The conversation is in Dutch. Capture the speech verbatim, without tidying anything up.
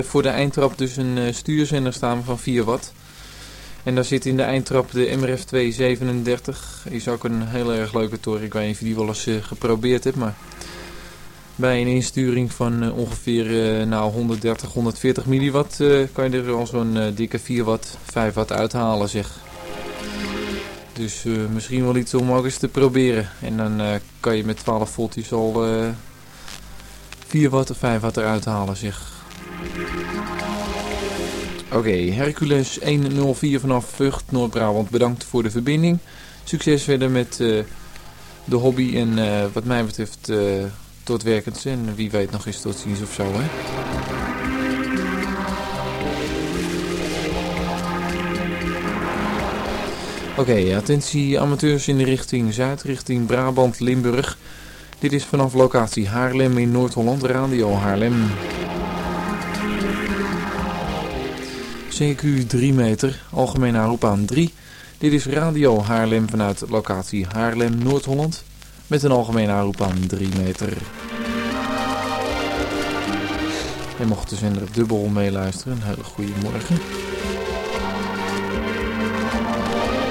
Voor de eindtrap dus een uh, stuurzender staan van vier watt. En daar zit in de eindtrap de M R F twee zevenendertig. Is ook een heel erg leuke toren. Ik weet niet of je die wel eens uh, geprobeerd hebt, maar bij een insturing van uh, ongeveer uh, nou, honderddertig, honderdveertig milliwatt uh, kan je er al zo'n uh, dikke vier watt, vijf watt uithalen, zeg. Dus uh, misschien wel iets om ook eens te proberen. En dan uh, kan je met twaalf voltjes al uh, vier watt of vijf watt eruit halen, zeg. Oké, okay, Hercules honderdvier vanaf Vught, Noord-Brabant. Bedankt voor de verbinding. Succes verder met uh, de hobby en uh, wat mij betreft uh, tot werkens. En wie weet nog eens tot ziens of zo, hè. Oké, okay, attentie amateurs in de richting Zuid, richting Brabant, Limburg. Dit is vanaf locatie Haarlem in Noord-Holland, Radio Haarlem. C Q drie meter, algemene aanroep aan drie. Dit is Radio Haarlem vanuit locatie Haarlem, Noord-Holland. Met een algemene aanroep aan drie meter. En mocht de zender dubbel meeluisteren, een hele goede morgen.